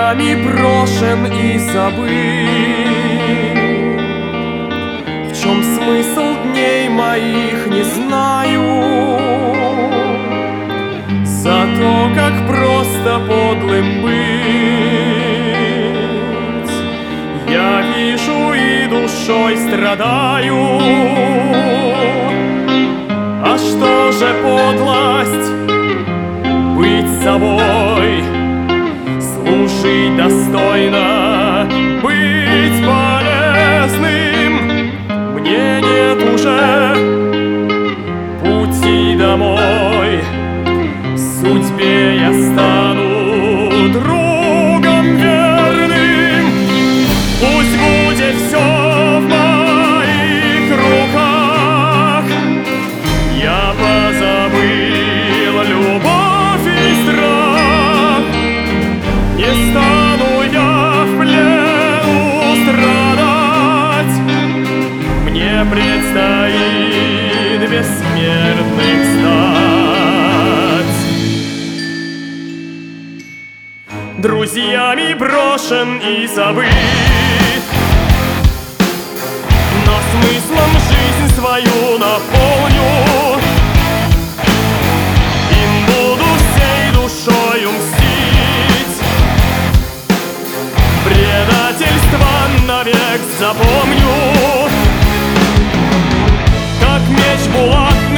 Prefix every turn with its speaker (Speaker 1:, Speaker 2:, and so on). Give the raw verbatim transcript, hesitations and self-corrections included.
Speaker 1: друзьями брошен и забыт. В чем смысл дней моих, не знаю. Зато как просто подлым быть. Я вижу и душой страдаю. А что же подлость? Быть собой, служить достойно, быть полезным. Мне нет уже пути домой. Судьбе я стану другом верным. Пусть будет все в моих руках. Я позабыл любовь и страх. Не стану я в плену страдать. Мне предстоит бессмертных стать. Друзьями брошен и забыт, но смыслом жизнь свою наполню. Им буду всей душою мстить. Предательство навек запомню. Как меч булат